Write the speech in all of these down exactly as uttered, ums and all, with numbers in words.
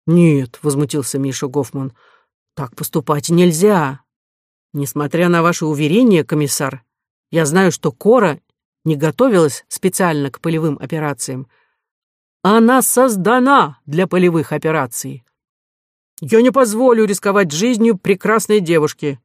«Нет», — возмутился Миша Гофман, — «так поступать нельзя. Несмотря на ваши уверения, комиссар, я знаю, что Кора не готовилась специально к полевым операциям. Она создана для полевых операций. Я не позволю рисковать жизнью прекрасной девушки».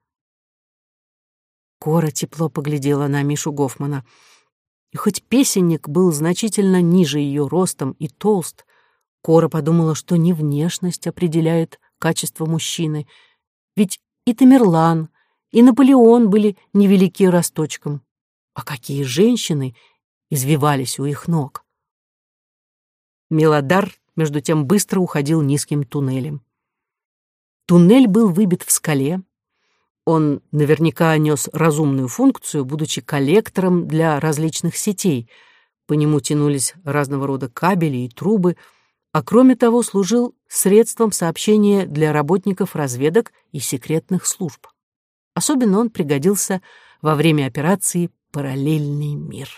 Кора тепло поглядела на Мишу Гофмана. И хоть песенник был значительно ниже ее ростом и толст, Кора подумала, что не внешность определяет качество мужчины, ведь и Тамерлан, и Наполеон были невелики росточком. А какие женщины извивались у их ног! Милодар, между тем, быстро уходил низким туннелем. Туннель был выбит в скале. Он наверняка нес разумную функцию, будучи коллектором для различных сетей. По нему тянулись разного рода кабели и трубы, а кроме того служил средством сообщения для работников разведок и секретных служб. Особенно он пригодился во время операции «Параллельный мир».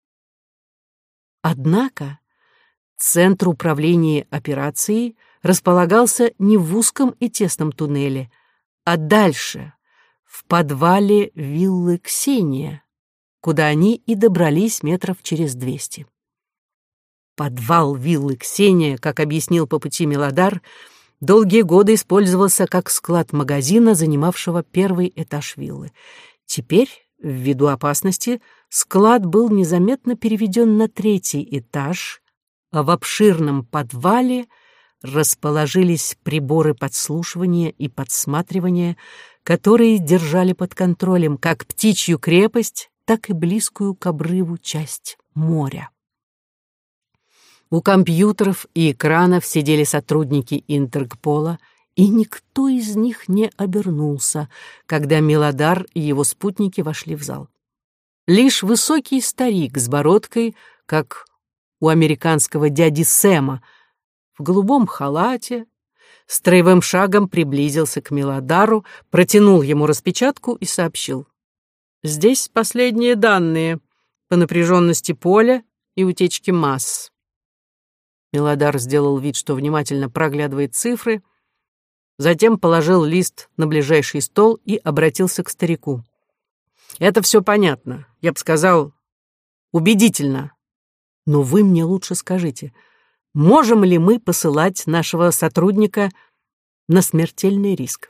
Однако центр управления операцией располагался не в узком и тесном туннеле, а дальше, в подвале виллы Ксения, куда они и добрались метров через двести. Подвал виллы Ксения, как объяснил по пути Милодар, долгие годы использовался как склад магазина, занимавшего первый этаж виллы. Теперь, ввиду опасности, склад был незаметно переведен на третий этаж, а в обширном подвале расположились приборы подслушивания и подсматривания, которые держали под контролем как птичью крепость, так и близкую к обрыву часть моря. У компьютеров и экранов сидели сотрудники Интерпола, и никто из них не обернулся, когда Милодар и его спутники вошли в зал. Лишь высокий старик с бородкой, как у американского дяди Сэма, в голубом халате, строевым шагом приблизился к Милодару, протянул ему распечатку и сообщил: «Здесь последние данные по напряженности поля и утечке масс». Милодар сделал вид, что внимательно проглядывает цифры, затем положил лист на ближайший стол и обратился к старику. «Это все понятно, я бы сказал, убедительно. Но вы мне лучше скажите, можем ли мы посылать нашего сотрудника на смертельный риск?»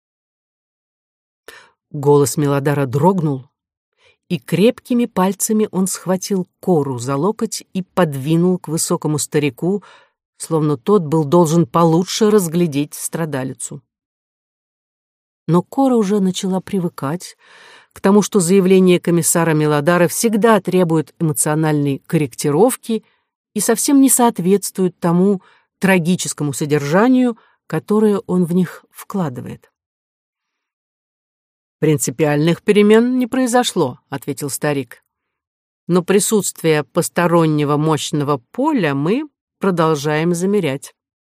Голос Милодара дрогнул, и крепкими пальцами он схватил Кору за локоть и подвинул к высокому старику, словно тот был должен получше разглядеть страдалицу. Но Кора уже начала привыкать к тому, что заявление комиссара Милодара всегда требует эмоциональной корректировки и совсем не соответствует тому трагическому содержанию, которое он в них вкладывает. «Принципиальных перемен не произошло», — ответил старик. «Но присутствие постороннего мощного поля мы продолжаем замерять».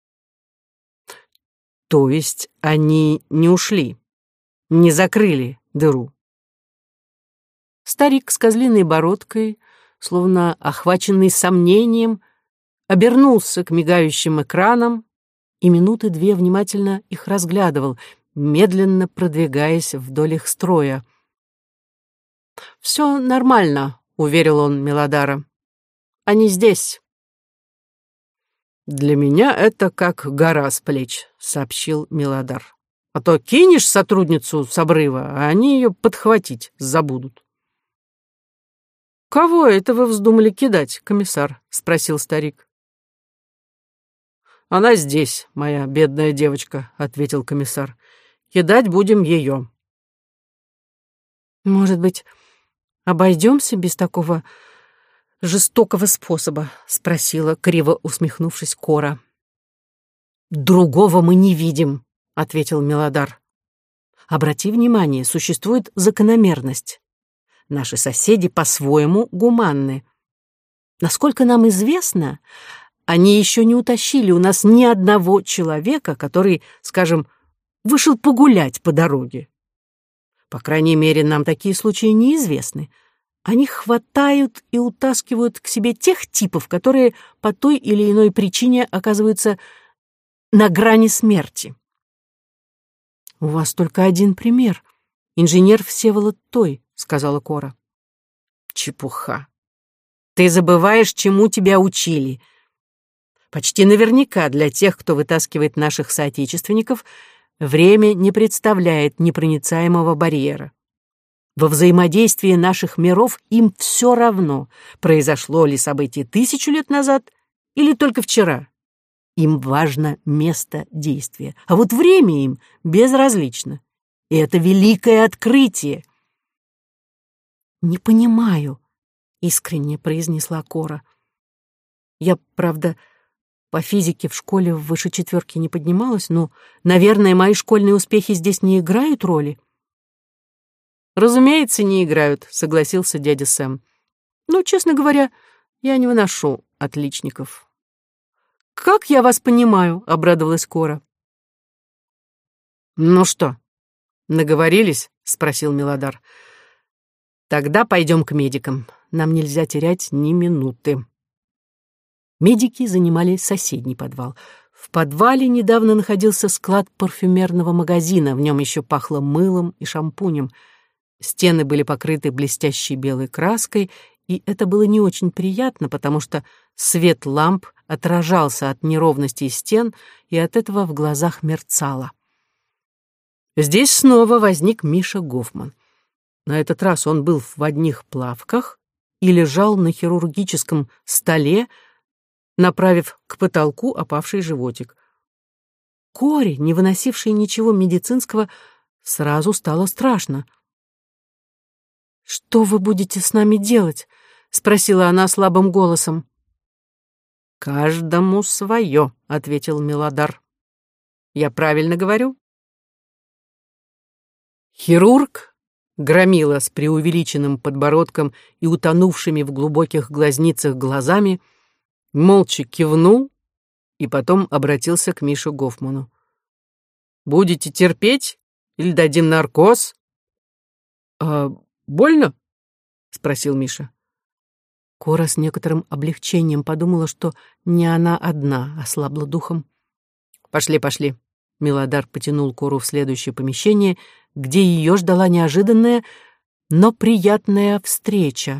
«То есть они не ушли, не закрыли дыру?» Старик с козлиной бородкой, словно охваченный сомнением, обернулся к мигающим экранам и минуты две внимательно их разглядывал, медленно продвигаясь вдоль их строя. «Все нормально», — уверил он Милодара. «Они здесь». «Для меня это как гора с плеч», — сообщил Милодар. «А то кинешь сотрудницу с обрыва, а они ее подхватить забудут». «Кого это вы вздумали кидать, комиссар?» — спросил старик. «Она здесь, моя бедная девочка», — ответил комиссар. «Кидать будем ее». «Может быть, обойдемся без такого жестокого способа?» — спросила, криво усмехнувшись, Кора. «Другого мы не видим», — ответил Милодар. «Обрати внимание, существует закономерность. Наши соседи по-своему гуманны. Насколько нам известно, они еще не утащили у нас ни одного человека, который, скажем, вышел погулять по дороге. По крайней мере, нам такие случаи неизвестны. Они хватают и утаскивают к себе тех типов, которые по той или иной причине оказываются на грани смерти. «У вас только один пример. Инженер Всеволод Той», — сказала Кора. «Чепуха. Ты забываешь, чему тебя учили. Почти наверняка для тех, кто вытаскивает наших соотечественников, время не представляет непроницаемого барьера. Во взаимодействии наших миров им все равно, произошло ли событие тысячу лет назад или только вчера. Им важно место действия, а вот время им безразлично. И это великое открытие». «Не понимаю», — искренне произнесла Кора. «Я, правда, по физике в школе выше четверки не поднималась, но, наверное, мои школьные успехи здесь не играют роли». «Разумеется, не играют», — согласился дядя Сэм. «Но, честно говоря, я не выношу отличников». «Как я вас понимаю?» — обрадовалась Кора. «Ну что, наговорились?» — спросил Милодар. «Тогда пойдем к медикам. Нам нельзя терять ни минуты». Медики занимали соседний подвал. В подвале недавно находился склад парфюмерного магазина, в нем еще пахло мылом и шампунем. Стены были покрыты блестящей белой краской, и это было не очень приятно, потому что свет ламп отражался от неровностей стен, и от этого в глазах мерцало. Здесь снова возник Миша Гофман. На этот раз он был в одних плавках и лежал на хирургическом столе, направив к потолку опавший животик. Коре, не выносившей ничего медицинского, сразу стало страшно. «Что вы будете с нами делать?» — спросила она слабым голосом. «Каждому свое», — ответил Милодар. «Я правильно говорю?» Хирург, громила с преувеличенным подбородком и утонувшими в глубоких глазницах глазами, молча кивнул и потом обратился к Мише Гофману. «Будете терпеть или дадим наркоз?» «А больно?» — спросил Миша. Кора с некоторым облегчением подумала, что не она одна ослабла духом. «Пошли, пошли». Милодар потянул Кору в следующее помещение, где ее ждала неожиданная, но приятная встреча.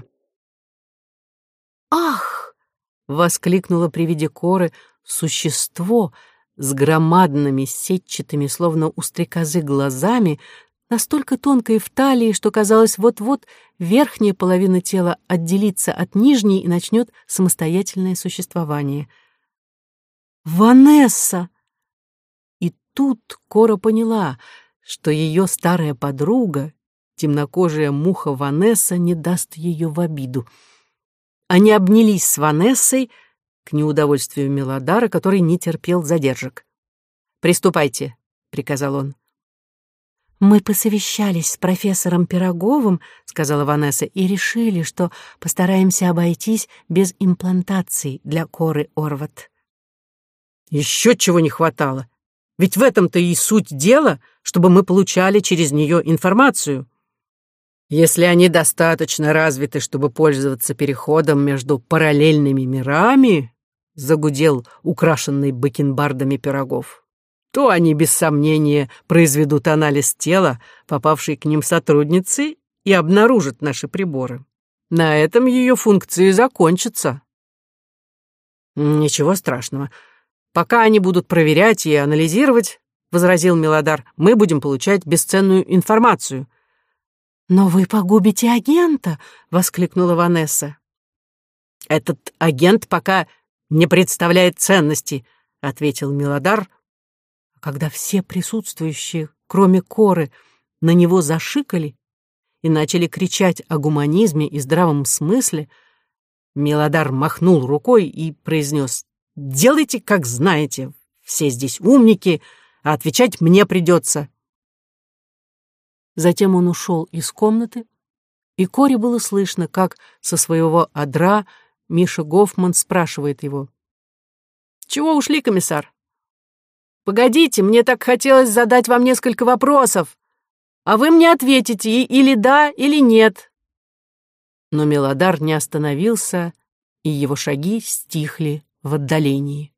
«Ах!» — воскликнуло при виде Коры существо с громадными сетчатыми, словно у стрекозы, глазами, настолько тонкой в талии, что казалось, вот-вот верхняя половина тела отделится от нижней и начнет самостоятельное существование. «Ванесса!» И тут Кора поняла, что ее старая подруга, темнокожая муха Ванесса, не даст ее в обиду. Они обнялись с Ванессой, к неудовольствию Милодара, который не терпел задержек. «Приступайте», — приказал он. «Мы посовещались с профессором Пироговым, — сказала Ванесса, — и решили, что постараемся обойтись без имплантаций для Коры Орват». «Еще чего не хватало! Ведь в этом-то и суть дела, чтобы мы получали через нее информацию. Если они достаточно развиты, чтобы пользоваться переходом между параллельными мирами, — загудел украшенный бакенбардами Пирогов, — то они, без сомнения, произведут анализ тела, попавшей к ним сотрудницы, и обнаружат наши приборы. На этом ее функции закончатся». «Ничего страшного. Пока они будут проверять и анализировать, — возразил Милодар, — мы будем получать бесценную информацию». «Но вы погубите агента!» — воскликнула Ванесса. «Этот агент пока не представляет ценности», — ответил Милодар. Когда все присутствующие, кроме Коры, на него зашикали и начали кричать о гуманизме и здравом смысле, Милодар махнул рукой и произнес: «Делайте, как знаете. Все здесь умники, а отвечать мне придется». Затем он ушел из комнаты, и Коре было слышно, как со своего одра Миша Гофман спрашивает его: «Чего ушли, комиссар? Погодите, мне так хотелось задать вам несколько вопросов, а вы мне ответите или да, или нет». Но Милодар не остановился, и его шаги стихли в отдалении.